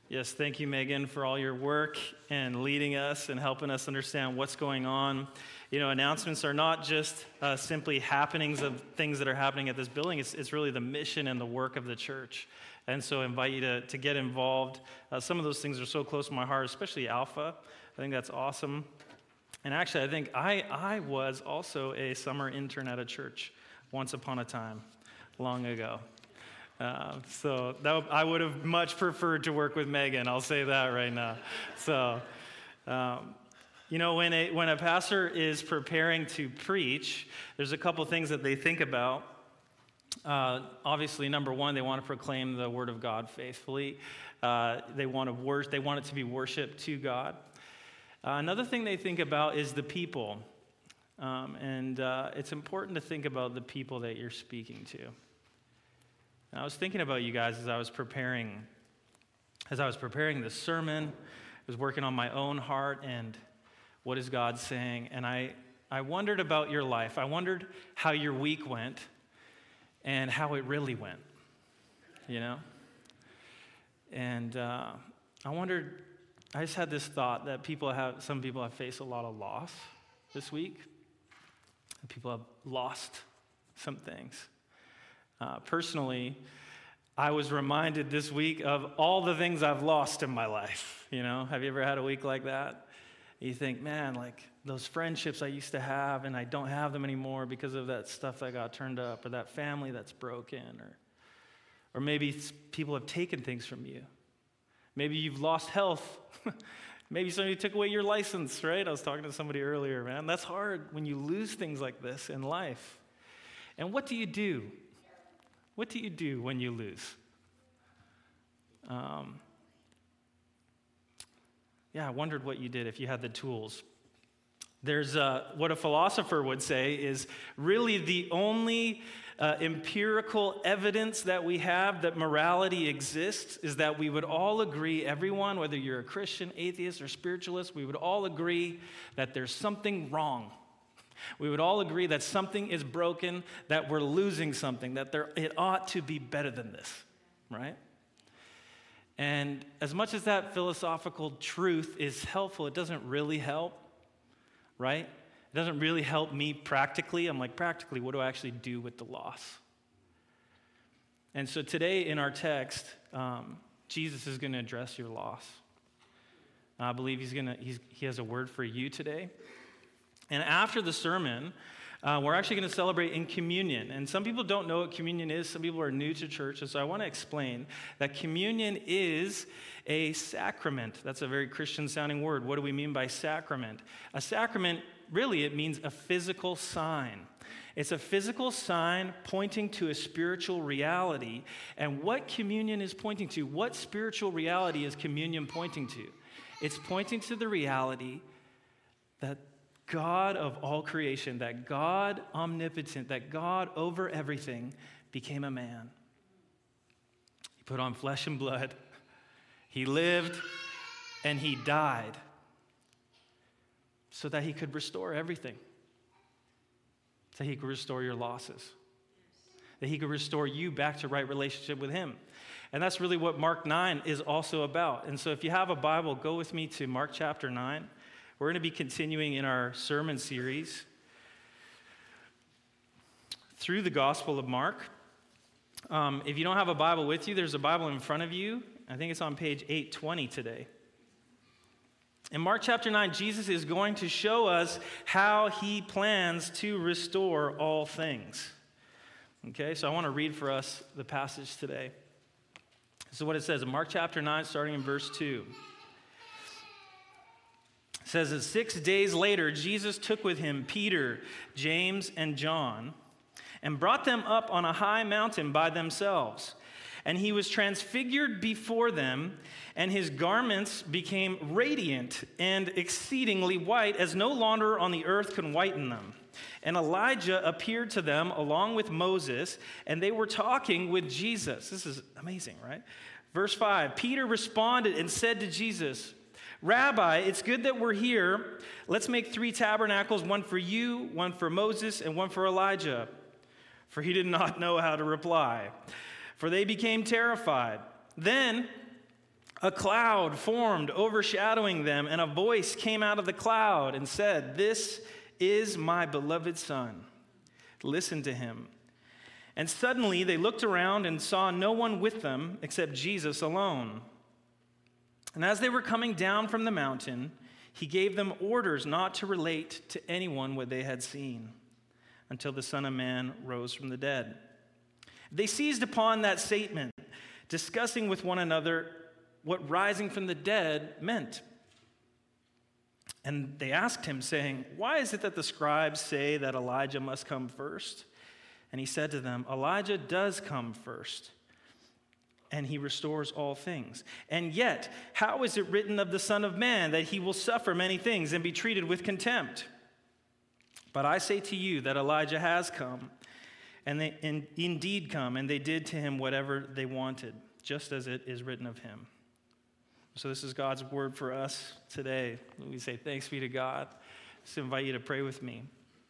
Yes, thank you, Megan, for all your work and leading us and helping us understand what's going on. You know, announcements are not just simply happenings of things that are happening at this building. It's really the mission and the work of the church. And so I invite you to get involved. Some of those things are so close to my heart, especially Alpha. I think that's awesome. And actually, I think I was also a summer intern at a church once upon a time, long ago. So I would have much preferred to work with Megan. I'll say that right now. So, you know, when a pastor is preparing to preach, there's a couple things that they think about. Obviously, number one, they want to proclaim the word of God faithfully. They want it to be worship to God. Another thing they think about is the people, and it's important to think about the people that you're speaking to. And I was thinking about you guys as I was preparing this sermon. I was working on my own heart and what is God saying. And I wondered about your life. I wondered how your week went and how it really went, you know? And I just had this thought that some people have faced a lot of loss this week. People have lost some things. Personally, I was reminded this week of all the things I've lost in my life. You know, have you ever had a week like that? You think, man, like those friendships I used to have and I don't have them anymore because of that stuff that got turned up, or that family that's broken, or maybe people have taken things from you. Maybe you've lost health. Maybe somebody took away your license, right? I was talking to somebody earlier, man. That's hard when you lose things like this in life. And what do you do? What do you do when you lose? I wondered what you did if you had the tools. There's what a philosopher would say is really the only empirical evidence that we have that morality exists is that we would all agree, everyone, whether you're a Christian, atheist, or spiritualist, we would all agree that there's something wrong. We would all agree that something is broken, that we're losing something, that it ought to be better than this, right? And as much as that philosophical truth is helpful, it doesn't really help, right? It doesn't really help me practically. I'm like, practically, what do I actually do with the loss? And so today in our text, Jesus is going to address your loss. I believe he has a word for you today. And after the sermon, we're actually going to celebrate in communion. And some people don't know what communion is. Some people are new to church. And so I want to explain that communion is a sacrament. That's a very Christian-sounding word. What do we mean by sacrament? A sacrament, really, it means a physical sign. It's a physical sign pointing to a spiritual reality. And what communion is pointing to, what spiritual reality is communion pointing to? It's pointing to the reality that God of all creation, that God omnipotent, that God over everything became a man. He put on flesh and blood. He lived and he died so that he could restore everything. So he could restore your losses. That he could restore you back to right relationship with him. And that's really what Mark 9 is also about. And so if you have a Bible, go with me to Mark chapter 9. We're going to be continuing in our sermon series through the Gospel of Mark. If you don't have a Bible with you, there's a Bible in front of you. I think it's on page 820 today. In Mark chapter 9, Jesus is going to show us how he plans to restore all things. Okay, so I want to read for us the passage today. This is what it says in Mark chapter 9, starting in verse 2. It says that 6 days later, Jesus took with him Peter, James, and John, and brought them up on a high mountain by themselves. And he was transfigured before them, and his garments became radiant and exceedingly white, as no launder on the earth can whiten them. And Elijah appeared to them along with Moses, and they were talking with Jesus. This is amazing, right? Verse 5, Peter responded and said to Jesus, Rabbi, it's good that we're here. Let's make 3 tabernacles, one for you, one for Moses, and one for Elijah. For he did not know how to reply, for they became terrified. Then A cloud formed overshadowing them, and a voice came out of the cloud and said, "This is my beloved Son. Listen to him." And suddenly they looked around and saw no one with them except Jesus alone. And as they were coming down from the mountain, he gave them orders not to relate to anyone what they had seen until the Son of Man rose from the dead. They seized upon that statement, discussing with one another what rising from the dead meant. And they asked him, saying, "Why is it that the scribes say that Elijah must come first?" And he said to them, "Elijah does come first, and he restores all things. And yet, how is it written of the Son of Man that he will suffer many things and be treated with contempt? But I say to you that Elijah has come, and they indeed come, and they did to him whatever they wanted, just as it is written of him." So this is God's word for us today. We say thanks be to God. Just invite you to pray with me.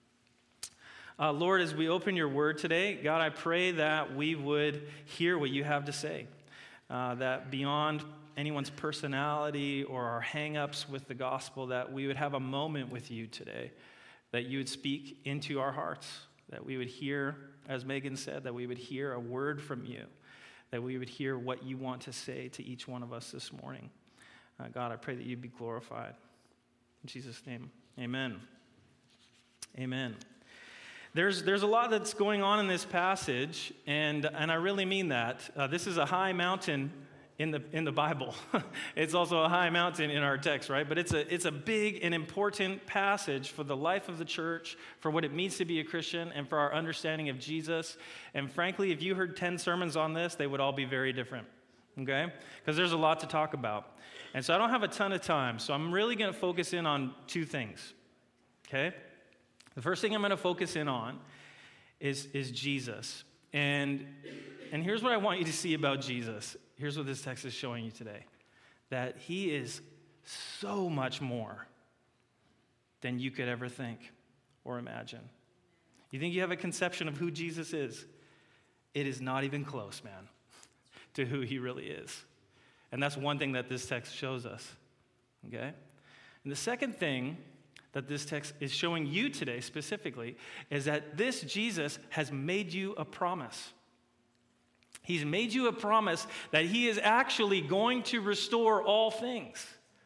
Lord, as we open your word today, God, I pray that we would hear what you have to say, that beyond anyone's personality or our hang-ups with the gospel, that we would have a moment with you today, that you would speak into our hearts, that we would hear, as Megan said, that we would hear a word from you, that we would hear what you want to say to each one of us this morning. God, I pray that you'd be glorified. In Jesus' name, amen. Amen. There's a lot that's going on in this passage, and I really mean that. This is a high mountain in the Bible. It's also a high mountain in our text, right? But it's a big and important passage for the life of the church, for what it means to be a Christian, and for our understanding of Jesus. And frankly, if you heard 10 sermons on this, they would all be very different, okay? Because there's a lot to talk about. And so I don't have a ton of time, so I'm really going to focus in on two things, okay? The first thing I'm going to focus in on is Jesus. And here's what I want you to see about Jesus. Here's what this text is showing you today. That he is so much more than you could ever think or imagine. You think you have a conception of who Jesus is? It is not even close, man, to who he really is. And that's one thing that this text shows us, okay? And the second thing that this text is showing you today specifically is that this Jesus has made you a promise. He's made you a promise that he is actually going to restore all things,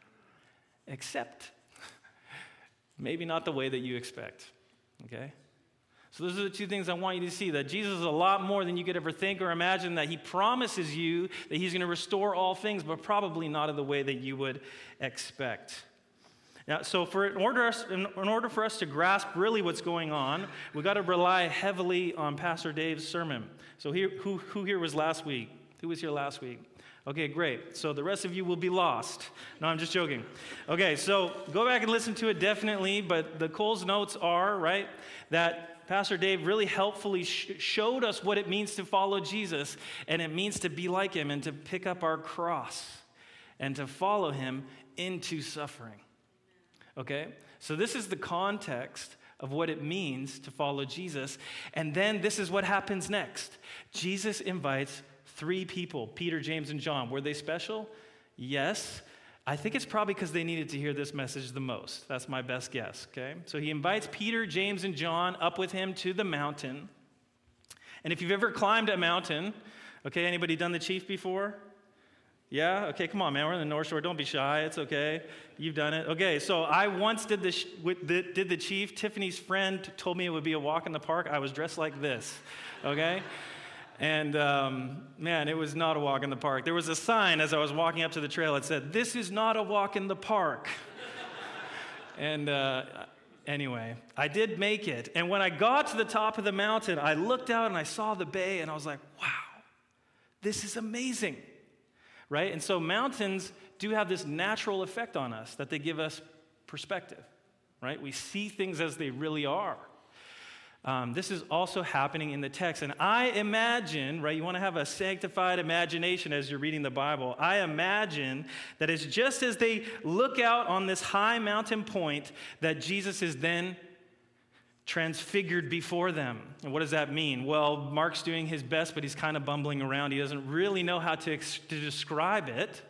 except maybe not the way that you expect, okay? So those are the two things I want you to see, that Jesus is a lot more than you could ever think or imagine, that he promises you that he's going to restore all things, but probably not in the way that you would expect. Now, so in order for us to grasp really what's going on, we've got to rely heavily on Pastor Dave's sermon. So who here was last week? Who was here last week? Okay, great. So the rest of you will be lost. No, I'm just joking. Okay, so go back and listen to it definitely, but the Cole's notes are, right, that Pastor Dave really helpfully showed us what it means to follow Jesus, and it means to be like him and to pick up our cross and to follow him into suffering. Okay? So this is the context of what it means to follow Jesus. And then this is what happens next. Jesus invites 3 people, Peter, James, and John. Were they special? Yes. I think it's probably because they needed to hear this message the most. That's my best guess, okay? So he invites Peter, James, and John up with him to the mountain. And if you've ever climbed a mountain, okay, anybody done the Chief before? Yeah? Okay, come on, man. We're in the North Shore. Don't be shy. It's okay. You've done it. Okay, so I once did the Chief. Tiffany's friend told me it would be a walk in the park. I was dressed like this, okay? And, man, it was not a walk in the park. There was a sign as I was walking up to the trail. It said, "This is not a walk in the park." And anyway, I did make it. And when I got to the top of the mountain, I looked out and I saw the bay, and I was like, wow, this is amazing. Right? And so mountains do have this natural effect on us, that they give us perspective, right? We see things as they really are. This is also happening in the text. And I imagine, right, you want to have a sanctified imagination as you're reading the Bible. I imagine that it's just as they look out on this high mountain point that Jesus is then transfigured before them. And what does that mean? Well, Mark's doing his best, but he's kind of bumbling around. He doesn't really know how to describe it,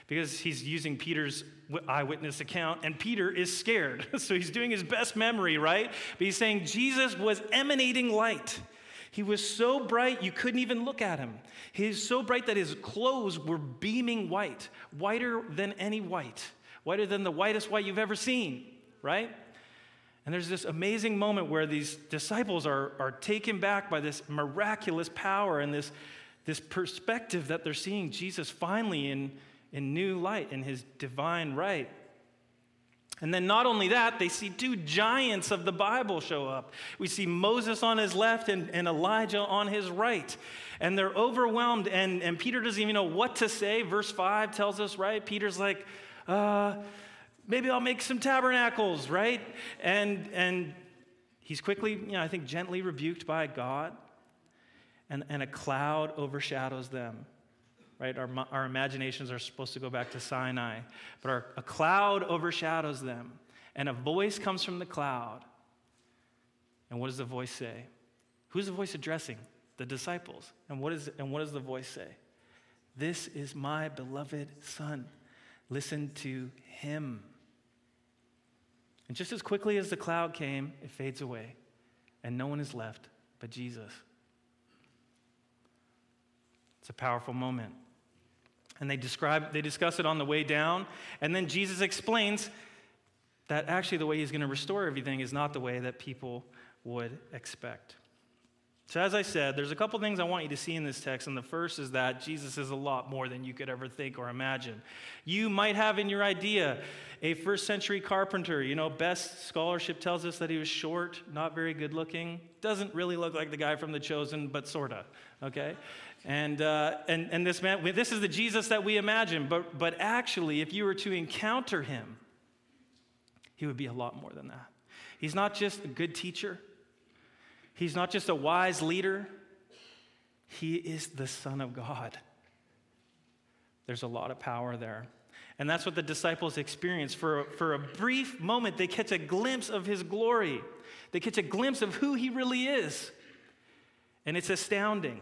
because he's using Peter's eyewitness account, and Peter is scared. So he's doing his best memory, right? But he's saying Jesus was emanating light. He was so bright you couldn't even look at him. He's so bright that his clothes were beaming white, whiter than any white, whiter than the whitest white you've ever seen, right? And there's this amazing moment where these disciples are taken back by this miraculous power and this perspective that they're seeing Jesus finally in new light, in his divine right. And then not only that, they see two giants of the Bible show up. We see Moses on his left and Elijah on his right. And they're overwhelmed, and Peter doesn't even know what to say. Verse 5 tells us, right? Peter's like, maybe I'll make some tabernacles, right? And he's quickly, I think gently rebuked by God. And a cloud overshadows them. Right? Our imaginations are supposed to go back to Sinai. But a cloud overshadows them. And a voice comes from the cloud. And what does the voice say? Who's the voice addressing? The disciples. And what does the voice say? This is my beloved Son. Listen to him. And just as quickly as the cloud came, it fades away. And no one is left but Jesus. It's a powerful moment. And they discuss it on the way down, and then Jesus explains that actually the way he's going to restore everything is not the way that people would expect. So as I said, there's a couple things I want you to see in this text, and the first is that Jesus is a lot more than you could ever think or imagine. You might have in your idea a first century carpenter. Best scholarship tells us that he was short, not very good looking. Doesn't really look like the guy from The Chosen, but sorta, okay? And this man, this is the Jesus that we imagine, but actually, if you were to encounter him, he would be a lot more than that. He's not just a good teacher. He's not just a wise leader. He is the Son of God. There's a lot of power there. And that's what the disciples experience. For a brief moment, they catch a glimpse of his glory. They catch a glimpse of who he really is. And it's astounding.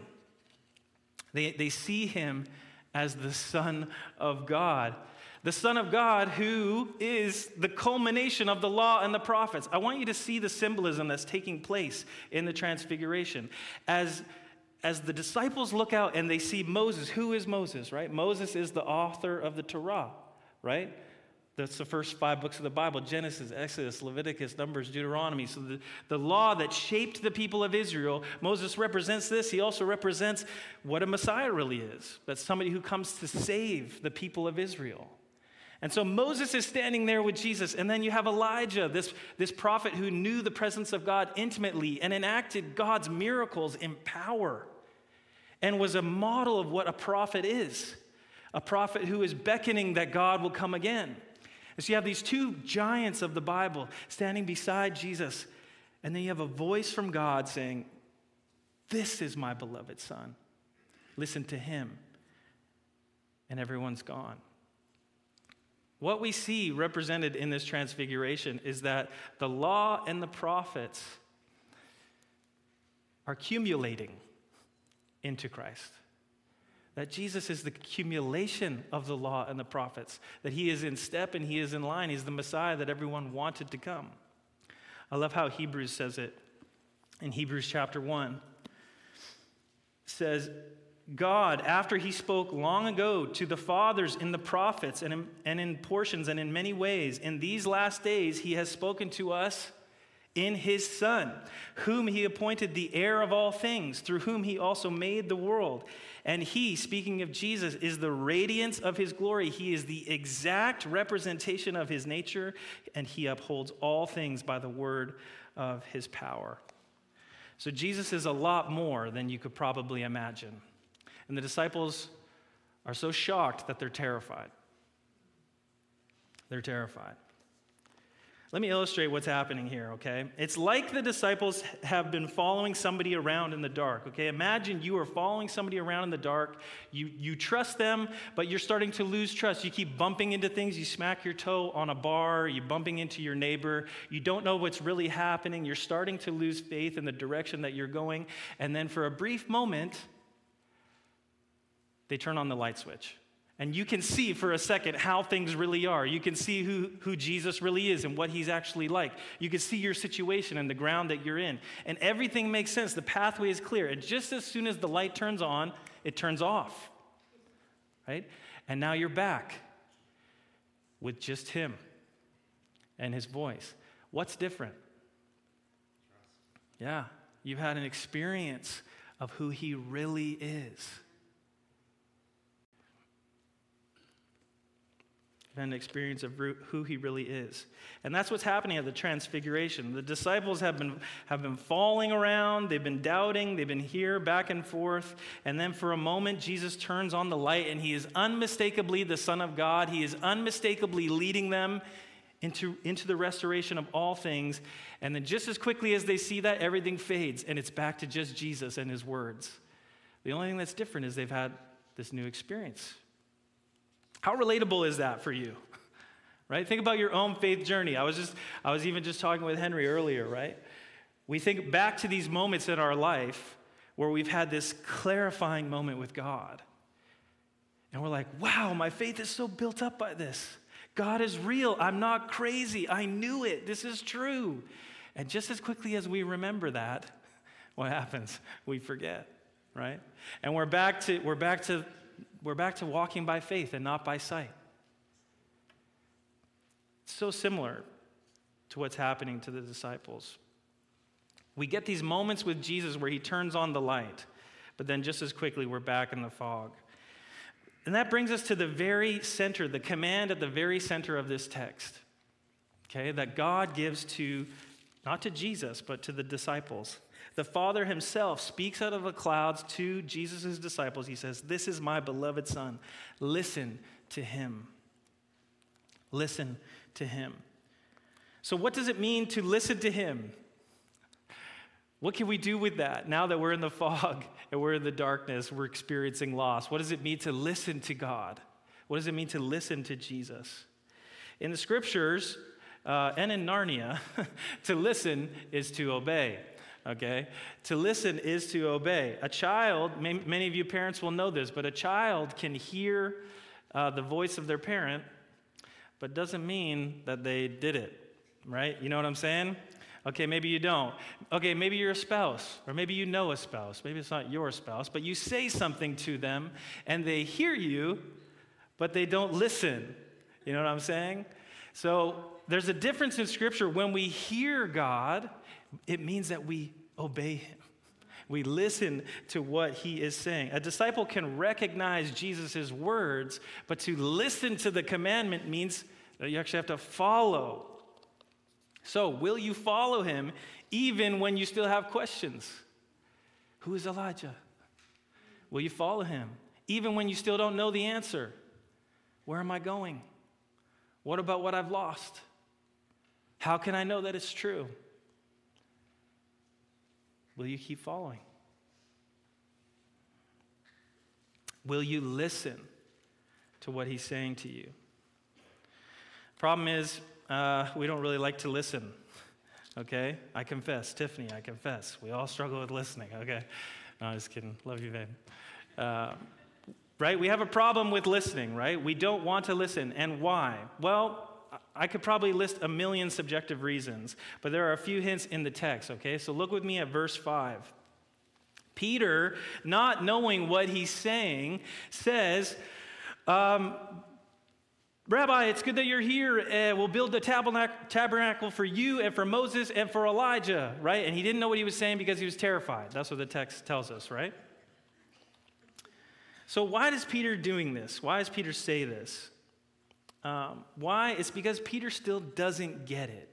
They see him as the Son of God. The Son of God who is the culmination of the law and the prophets. I want you to see the symbolism that's taking place in the Transfiguration. As the disciples look out and they see Moses, who is Moses, right? Moses is the author of the Torah, right? That's the first 5 books of the Bible: Genesis, Exodus, Leviticus, Numbers, Deuteronomy. So the law that shaped the people of Israel, Moses represents this. He also represents what a Messiah really is. That's somebody who comes to save the people of Israel. And so Moses is standing there with Jesus, and then you have Elijah, this prophet who knew the presence of God intimately and enacted God's miracles in power and was a model of what a prophet is, a prophet who is beckoning that God will come again. And so you have these two giants of the Bible standing beside Jesus, and then you have a voice from God saying, "This is my beloved Son. Listen to him." And everyone's gone. What we see represented in this transfiguration is that the law and the prophets are accumulating into Christ. That Jesus is the accumulation of the law and the prophets, that he is in step and he is in line. He's the Messiah that everyone wanted to come. I love how Hebrews says it. In Hebrews chapter 1, it says, God, after he spoke long ago to the fathers in the prophets and in portions and in many ways, in these last days he has spoken to us in his Son, whom he appointed the heir of all things, through whom he also made the world. And he, speaking of Jesus, is the radiance of his glory. He is the exact representation of his nature, and he upholds all things by the word of his power. So Jesus is a lot more than you could probably imagine. And the disciples are so shocked that they're terrified. They're terrified. Let me illustrate what's happening here, okay? It's like the disciples have been following somebody around in the dark, okay? Imagine you are following somebody around in the dark. You trust them, but you're starting to lose trust. You keep bumping into things. You smack your toe on a bar. You're bumping into your neighbor. You don't know what's really happening. You're starting to lose faith in the direction that you're going. And then for a brief moment, they turn on the light switch. And you can see for a second how things really are. You can see who Jesus really is and what he's actually like. You can see your situation and the ground that you're in. And everything makes sense. The pathway is clear. And just as soon as the light turns on, it turns off. Right? And now you're back with just him and his voice. What's different? Yeah, you've had an experience of who he really is. An experience of who he really is. And that's what's happening at the Transfiguration. The disciples have been falling around, they've been doubting, they've been here back and forth, and then for a moment Jesus turns on the light and he is unmistakably the Son of God. He is unmistakably leading them into the restoration of all things. And then just as quickly as they see that, everything fades and it's back to just Jesus and his words. The only thing that's different is they've had this new experience. How relatable is that for you? Right? Think about your own faith journey. I was even just talking with Henry earlier, right? We think back to these moments in our life where we've had this clarifying moment with God. And we're like, wow, my faith is so built up by this. God is real. I'm not crazy. I knew it. This is true. And just as quickly as we remember that, what happens? We forget, right? And we're back to walking by faith and not by sight. It's so similar to what's happening to the disciples. We get these moments with Jesus where he turns on the light, but then just as quickly we're back in the fog. And that brings us to the very center, the command at the very center of this text, okay, that God gives to, not to Jesus, but to the disciples. The Father himself speaks out of the clouds to Jesus' disciples. He says, "This is my beloved Son. Listen to him." Listen to him. So what does it mean to listen to him? What can we do with that now that we're in the fog and we're in the darkness, we're experiencing loss? What does it mean to listen to God? What does it mean to listen to Jesus? In the scriptures and in Narnia, to listen is to obey. Okay? To listen is to obey. A child, many of you parents will know this, but a child can hear the voice of their parent, but doesn't mean that they did it, right? You know what I'm saying? Okay, maybe you don't. Okay, maybe you're a spouse, or maybe you know a spouse. Maybe it's not your spouse, but you say something to them, and they hear you, but they don't listen. You know what I'm saying? So there's a difference in Scripture. When we hear God, it means that we obey him. We listen to what he is saying. A disciple can recognize Jesus' words, but to listen to the commandment means that you actually have to follow. So, will you follow him even when you still have questions? Who is Elijah? Will you follow him even when you still don't know the answer? Where am I going? What about what I've lost? How can I know that it's true? Will you keep following? Will you listen to what he's saying to you? Problem is, we don't really like to listen, okay? I confess. Tiffany, I confess. We all struggle with listening, okay? No, I'm just kidding. Love you, babe. Right? We have a problem with listening, right? We don't want to listen. And why? Well, I could probably list a million subjective reasons, but there are a few hints in the text, okay? So look with me at verse 5. Peter, not knowing what he's saying, says, Rabbi, it's good that you're here. We'll build the tabernacle for you and for Moses and for Elijah, right? And he didn't know what he was saying because he was terrified. That's what the text tells us, right? So why is Peter doing this? Why does Peter say this? Why? It's because Peter still doesn't get it.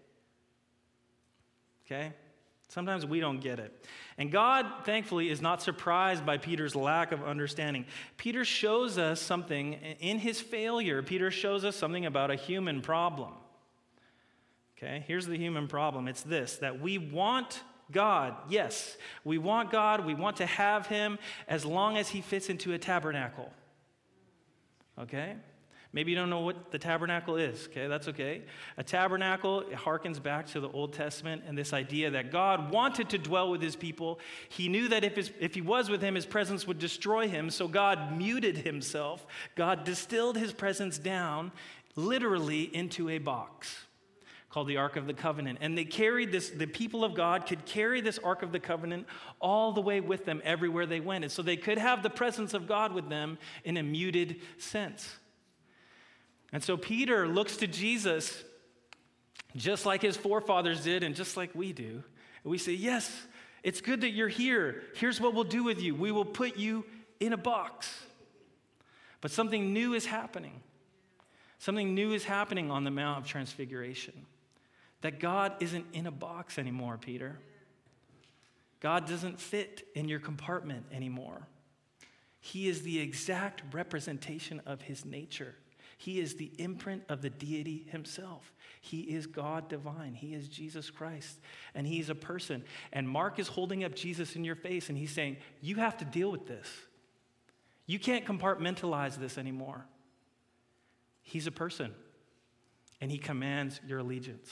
Okay? Sometimes we don't get it. And God, thankfully, is not surprised by Peter's lack of understanding. Peter shows us something in his failure. Peter shows us something about a human problem. Okay? Here's the human problem. It's this, that we want God. Yes, we want God. We want to have him as long as he fits into a tabernacle. Okay? Maybe you don't know what the tabernacle is, okay? That's okay. A tabernacle, it harkens back to the Old Testament and this idea that God wanted to dwell with his people. He knew that if he was with him, his presence would destroy him, so God muted himself. God distilled his presence down, literally into a box called the Ark of the Covenant. And they carried this, the people of God could carry this Ark of the Covenant all the way with them everywhere they went. And so they could have the presence of God with them in a muted sense. And so Peter looks to Jesus just like his forefathers did and just like we do. And we say, yes, it's good that you're here. Here's what we'll do with you. We will put you in a box. But something new is happening. Something new is happening on the Mount of Transfiguration. That God isn't in a box anymore, Peter. God doesn't fit in your compartment anymore. He is the exact representation of his nature. He is the imprint of the deity himself. He is God divine. He is Jesus Christ. And he's a person. And Mark is holding up Jesus in your face and he's saying, you have to deal with this. You can't compartmentalize this anymore. He's a person. And he commands your allegiance.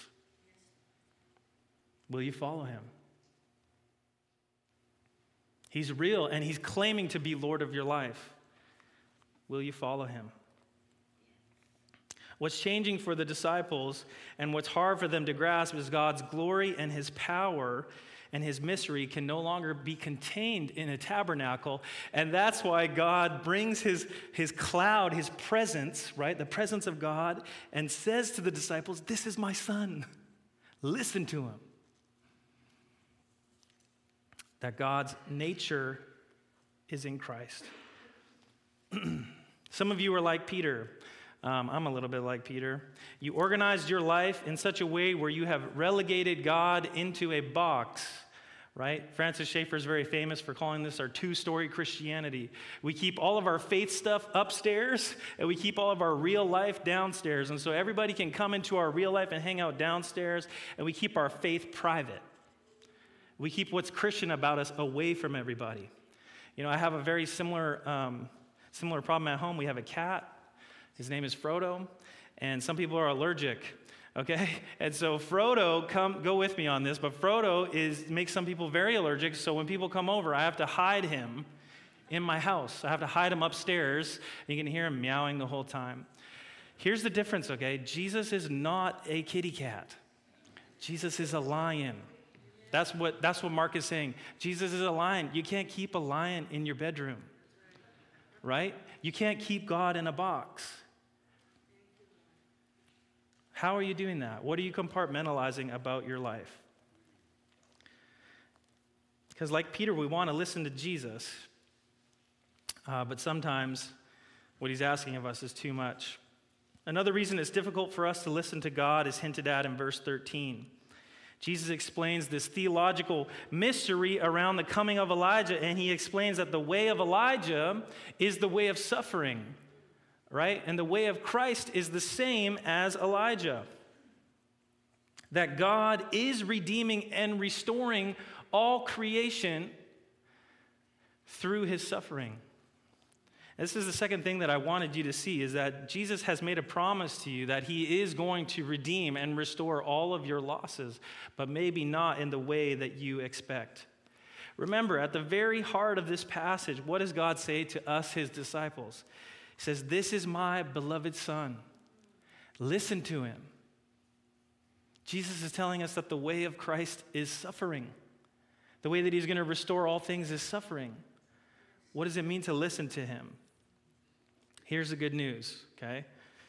Will you follow him? He's real and he's claiming to be Lord of your life. Will you follow him? What's changing for the disciples and what's hard for them to grasp is God's glory and his power and his mystery can no longer be contained in a tabernacle. And that's why God brings his cloud, his presence, right? The presence of God, and says to the disciples, this is my son. Listen to him. That God's nature is in Christ. Some of you are like Peter. I'm a little bit like Peter. You organized your life in such a way where you have relegated God into a box, right? Francis Schaeffer is very famous for calling this our two-story Christianity. We keep all of our faith stuff upstairs, and we keep all of our real life downstairs. And so everybody can come into our real life and hang out downstairs, and we keep our faith private. We keep what's Christian about us away from everybody. You know, I have a very similar problem at home. We have a cat. His name is Frodo, and some people are allergic, okay? And so Frodo, go with me on this, but Frodo makes some people very allergic, so when people come over, I have to hide him in my house. I have to hide him upstairs, and you can hear him meowing the whole time. Here's the difference, okay? Jesus is not a kitty cat. Jesus is a lion. That's what Mark is saying. Jesus is a lion. You can't keep a lion in your bedroom, right? You can't keep God in a box. How are you doing that? What are you compartmentalizing about your life? Because like Peter, we want to listen to Jesus, but sometimes what he's asking of us is too much. Another reason it's difficult for us to listen to God is hinted at in verse 13. Jesus explains this theological mystery around the coming of Elijah, and he explains that the way of Elijah is the way of suffering, right? And the way of Christ is the same as Elijah. That God is redeeming and restoring all creation through his suffering. This is the second thing that I wanted you to see, is that Jesus has made a promise to you that he is going to redeem and restore all of your losses, but maybe not in the way that you expect. Remember, at the very heart of this passage, what does God say to us, his disciples? He says, this is my beloved son. Listen to him. Jesus is telling us that the way of Christ is suffering. The way that he's going to restore all things is suffering. What does it mean to listen to him? Here's the good news, okay?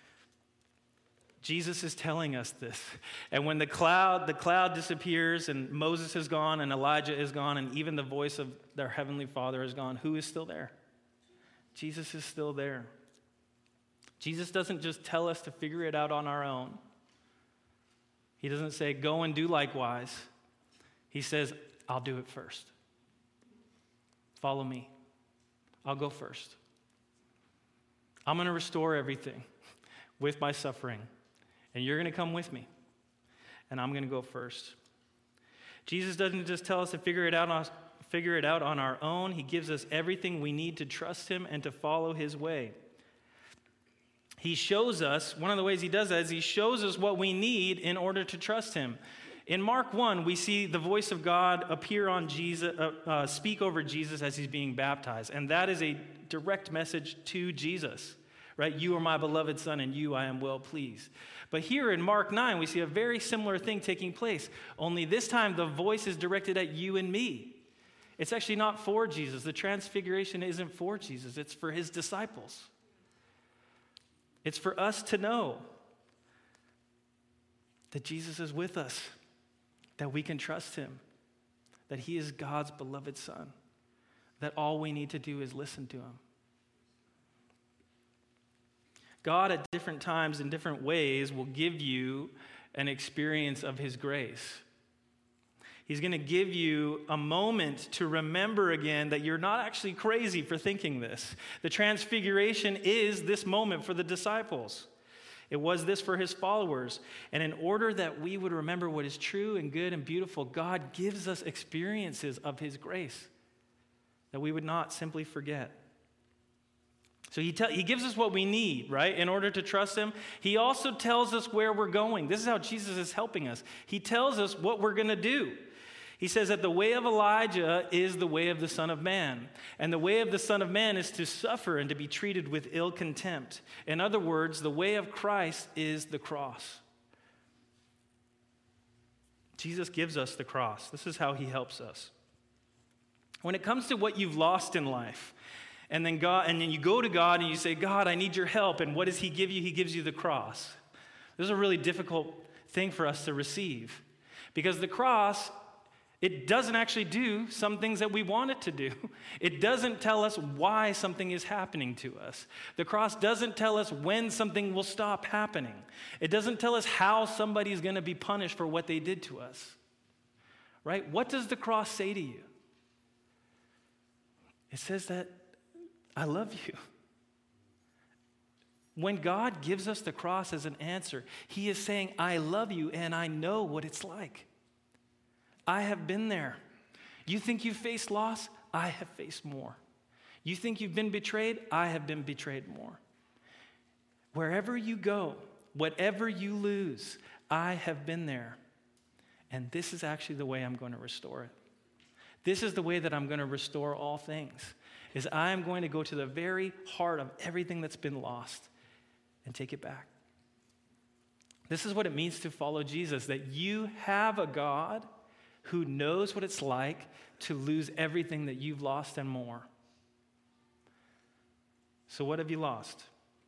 Jesus is telling us this. And when the cloud disappears and Moses is gone and Elijah is gone and even the voice of their heavenly Father is gone, who is still there? Jesus is still there. Jesus doesn't just tell us to figure it out on our own. He doesn't say, go and do likewise. He says, I'll do it first. Follow me. I'll go first. I'm going to restore everything with my suffering. And you're going to come with me. And I'm going to go first. Jesus doesn't just tell us to figure it out on our own. He gives us everything we need to trust him and to follow his way. He shows us, one of the ways he does that is he shows us what we need in order to trust him. In Mark 1, we see the voice of God appear on Jesus, speak over Jesus as he's being baptized. And that is a direct message to Jesus, right? You are my beloved son, and you I am well pleased. But here in Mark 9, we see a very similar thing taking place. Only this time, the voice is directed at you and me. It's actually not for Jesus. The transfiguration isn't for Jesus. It's for his disciples. It's for us to know that Jesus is with us, that we can trust him, that he is God's beloved son, that all we need to do is listen to him. God at different times in different ways will give you an experience of his grace. He's going to give you a moment to remember again that you're not actually crazy for thinking this. The transfiguration is this moment for the disciples. It was this for his followers. And in order that we would remember what is true and good and beautiful, God gives us experiences of his grace that we would not simply forget. So he gives us what we need, right, in order to trust him. He also tells us where we're going. This is how Jesus is helping us. He tells us what we're going to do. He says that the way of Elijah is the way of the Son of Man. And the way of the Son of Man is to suffer and to be treated with ill contempt. In other words, the way of Christ is the cross. Jesus gives us the cross. This is how he helps us. When it comes to what you've lost in life, and then you go to God and you say, God, I need your help. And what does he give you? He gives you the cross. This is a really difficult thing for us to receive. Because the cross, it doesn't actually do some things that we want it to do. It doesn't tell us why something is happening to us. The cross doesn't tell us when something will stop happening. It doesn't tell us how somebody's going to be punished for what they did to us. Right? What does the cross say to you? It says that I love you. When God gives us the cross as an answer, he is saying, I love you and I know what it's like. I have been there. You think you've faced loss? I have faced more. You think you've been betrayed? I have been betrayed more. Wherever you go, whatever you lose, I have been there. And this is actually the way I'm going to restore it. This is the way that I'm going to restore all things, is I'm going to go to the very heart of everything that's been lost and take it back. This is what it means to follow Jesus, that you have a God who knows what it's like to lose everything that you've lost and more. So what have you lost?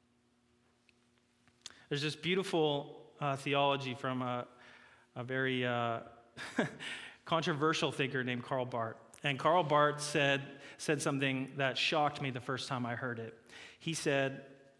There's this beautiful theology from a very controversial thinker named Karl Barth. And Karl Barth said something that shocked me the first time I heard it. He said,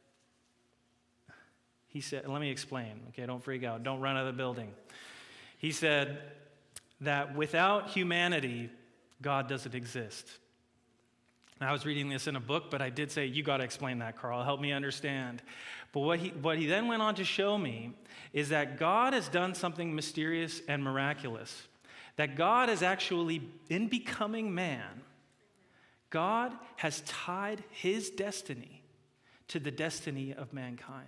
let me explain, okay, don't freak out, don't run out of the building. He said that without humanity, God doesn't exist. And I was reading this in a book, but I did say, you got to explain that, Carl, help me understand. But what he then went on to show me is that God has done something mysterious and miraculous. That God is actually, in becoming man, God has tied his destiny to the destiny of mankind.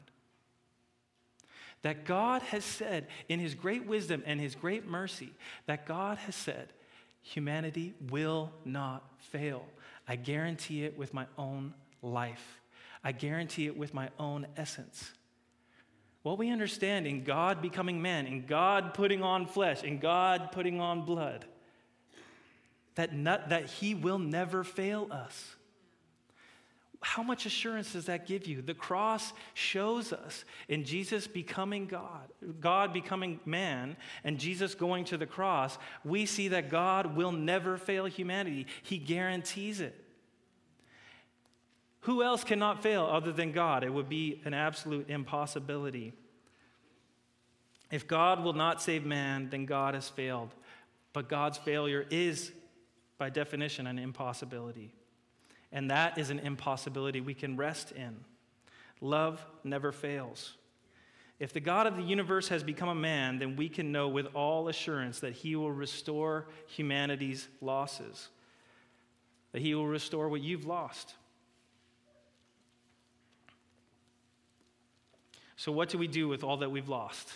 That God has said, in his great wisdom and his great mercy, that God has said, humanity will not fail. I guarantee it with my own life. I guarantee it with my own essence. What we understand in God becoming man, in God putting on flesh, in God putting on blood, that he will never fail us. How much assurance does that give you? The cross shows us in Jesus becoming God, God becoming man, and Jesus going to the cross, we see that God will never fail humanity. He guarantees it. Who else cannot fail other than God? It would be an absolute impossibility. If God will not save man, then God has failed. But God's failure is, by definition, an impossibility. And that is an impossibility we can rest in. Love never fails. If the God of the universe has become a man, then we can know with all assurance that he will restore humanity's losses, that he will restore what you've lost. So what do we do with all that we've lost?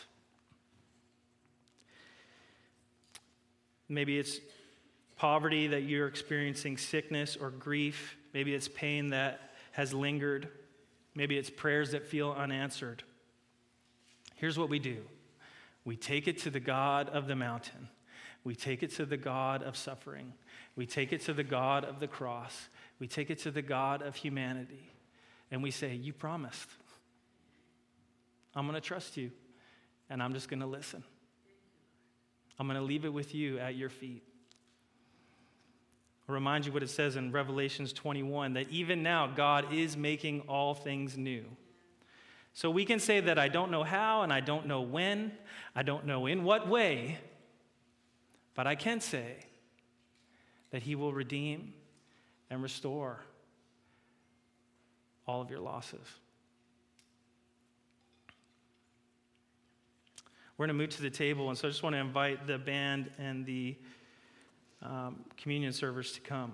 Maybe it's poverty that you're experiencing, sickness or grief. Maybe it's pain that has lingered. Maybe it's prayers that feel unanswered. Here's what we do. We take it to the God of the mountain. We take it to the God of suffering. We take it to the God of the cross. We take it to the God of humanity. And we say, you promised. I'm going to trust you, and I'm just going to listen. I'm going to leave it with you at your feet. I'll remind you what it says in Revelations 21, that even now God is making all things new. So we can say that I don't know how, and I don't know when, I don't know in what way, but I can say that he will redeem and restore all of your losses. We're going to move to the table, and so I just want to invite the band and the communion servers to come.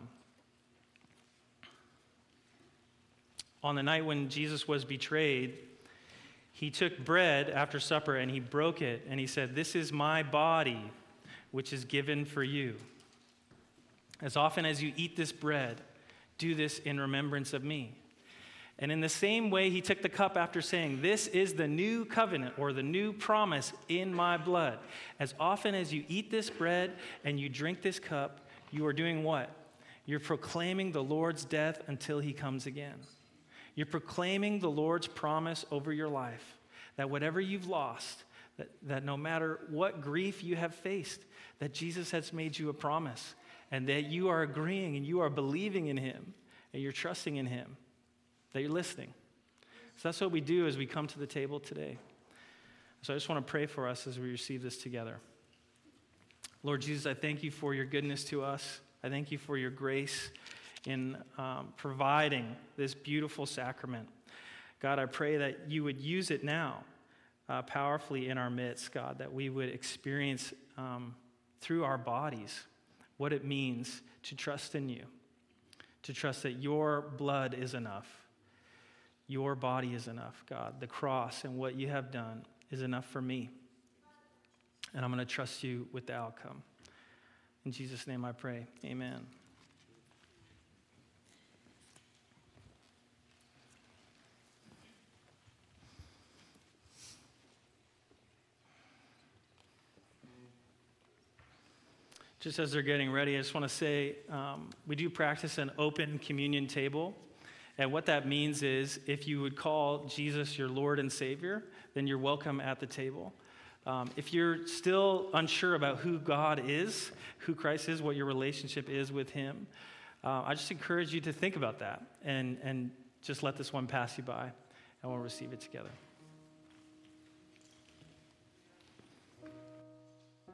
On the night when Jesus was betrayed, he took bread after supper and he broke it, and he said, "This is my body, which is given for you. As often as you eat this bread, do this in remembrance of me." And in the same way, he took the cup after saying, "This is the new covenant," or the new promise, "in my blood. As often as you eat this bread and you drink this cup, you are doing what? You're proclaiming the Lord's death until he comes again. You're proclaiming the Lord's promise over your life, that whatever you've lost, that no matter what grief you have faced, that Jesus has made you a promise, and that you are agreeing and you are believing in him, and you're trusting in him, that you're listening. So that's what we do as we come to the table today. So I just want to pray for us as we receive this together. Lord Jesus, I thank you for your goodness to us. I thank you for your grace in providing this beautiful sacrament. God, I pray that you would use it now powerfully in our midst, God, that we would experience through our bodies what it means to trust in you, to trust that your blood is enough. Your body is enough, God. The cross and what you have done is enough for me. And I'm going to trust you with the outcome. In Jesus' name I pray. Amen. Just as they're getting ready, I just want to say we do practice an open communion table. And what that means is if you would call Jesus your Lord and Savior, then you're welcome at the table. If you're still unsure about who God is, who Christ is, what your relationship is with him, I just encourage you to think about that and just let this one pass you by, and we'll receive it together.